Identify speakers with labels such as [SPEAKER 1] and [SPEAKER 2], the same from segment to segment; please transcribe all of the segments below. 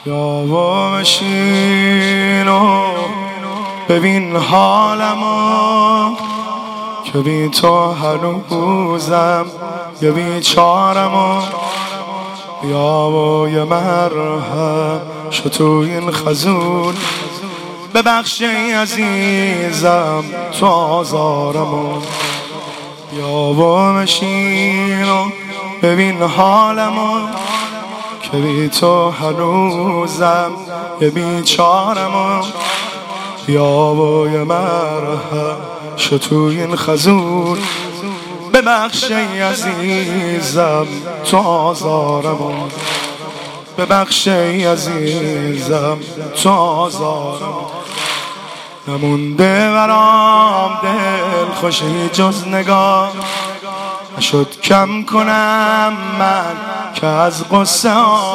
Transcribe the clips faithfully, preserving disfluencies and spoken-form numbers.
[SPEAKER 1] یا بشین و ببین حالمو که بی تو هنوزم یه بیچارمو. یا و یه مرهم شو تو این خزون، ببخش ای عزیزم تو آزارمو. یا و بشین و ببین حالمو که بی تو هنوزم یه بیچارمو. یا و یه مرهم شو تو این خزون، ببخش ای عزیزم تو آزارمو. ببخش ای عزیزم تو آزارمو. نمونده برام دل خوشی جز نگاه، نشد کم کنم من که از غصه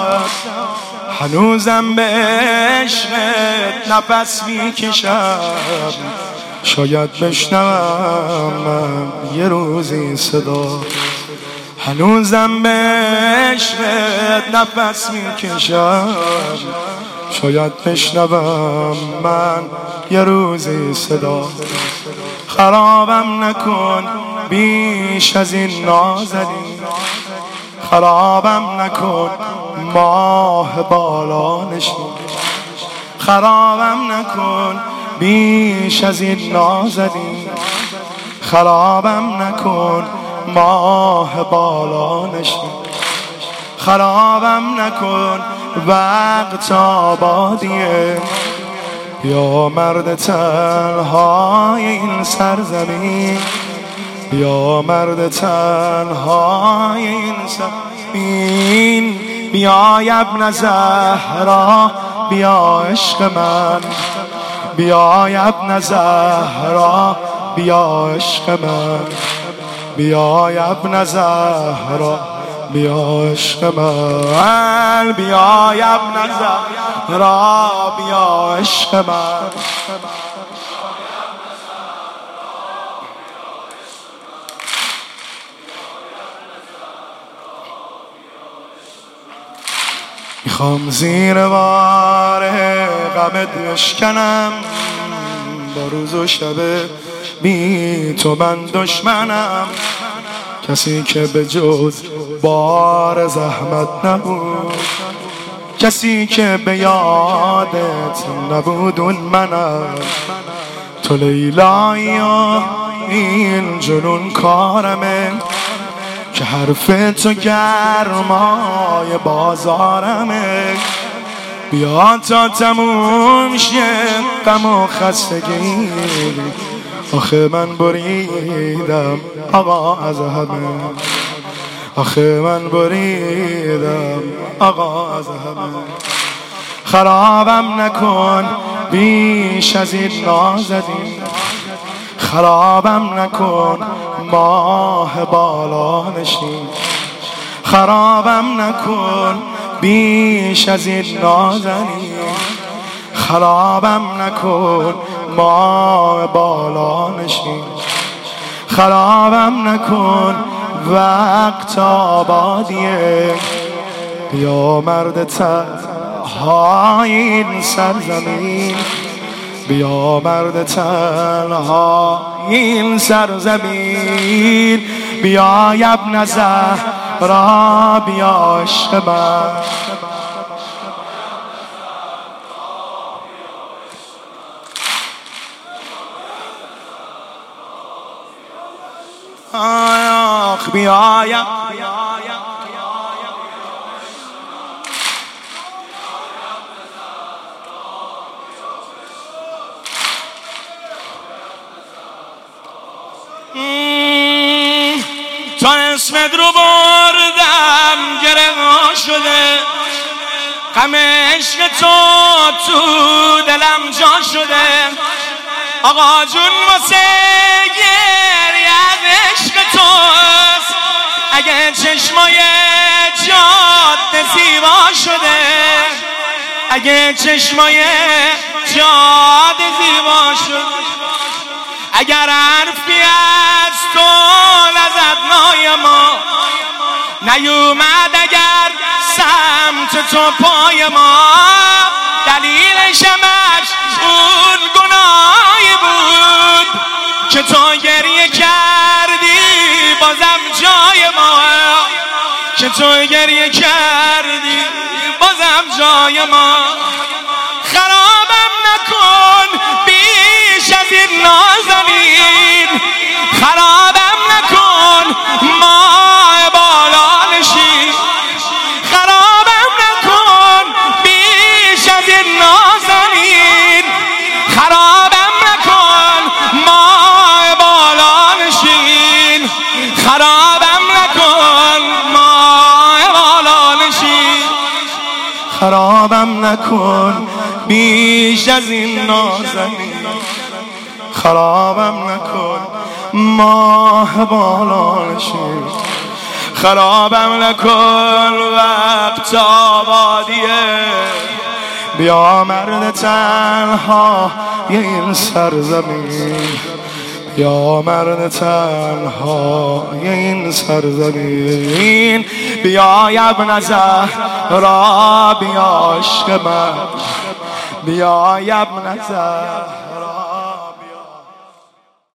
[SPEAKER 1] هنوزم به عشقت نفس میکشم. شاید بشنوم من یه روزی صدا، هنوزم به عشقت نفس میکشم. شاید بشنوم من یه روزی صدا. خرابم نکن بیش از این نازنین، خرابم نکن ماه بالا نشین. خرابم نکن بیش از این نازنین، خرابم نکن ماه بالا نشین. خرابم نکن وقت آبادیه، یا مرد تنهای این سرزمین. یا مرد تنهای این سرزمین. بیا ابن زهرا بیا عشق من، بیا ابن زهرا بیا عشق من. بیا ابن زهرا بیا عشق من. بیا ابن زهرا بیا عشق من. میخوام زیر بار غمت بشکنم، با روز و شب بی تو من دشمنم. کسی که به جز بار زحمت نبود، کسی که به یادت نبود اون منم. تو لیلایی و این جنون کارمه، که حرف تو گرمای بازارمه. بیا تا تموم شه غم و خستگی، آخه من بریدم آقا از همه. آخه من بریدم آقا از همه. خرابم نکن بیش از این نازنین، خرابم نکن ماه بالا نشین. خرابم نکن بیش از این نازنین، خرابم نکن ماه بالا نشین. خرابم نکن وقت آبادیه، بیا مرد تنهای این سرزمین. بیا مرد تنها این سرزمین. بیا ابن زهرا بیا عشق من. آخ بیا یا تا اسمت رو بردم گره شده، غم عشق تو تو دلم جا شده. آقا جون واسه گریه عشق توست، اگه چشمای جاده زیبا شده، اگه چشمای جاده زیبا شده. اگر حرفی از تو لذت نای ما، نیومد اگر سمت تو پای ما، دلیلش همش اون گناهی بود که تو گریه کردی بازم جای ما، که تو گریه کردی بازم جای ما. خرابم نکن بیش از این نازنین، خرابم نکن ماه بالا نشین، خرابم نکن بیش از این نازنین، خرابم نکن ماه بالا نشین، خرابم نکن ماه بالا نشین، خرابم نکن بیش از این نازنین، خرابم نکن ماه بالا نشین، خرابم نکن وقت آبادیه، بیا مرد تنها یه این سرزمین، بیا مرد تنها یه این سرزمین، بیا ابن زهرا بیا عشق من، بیا ابن زهرا.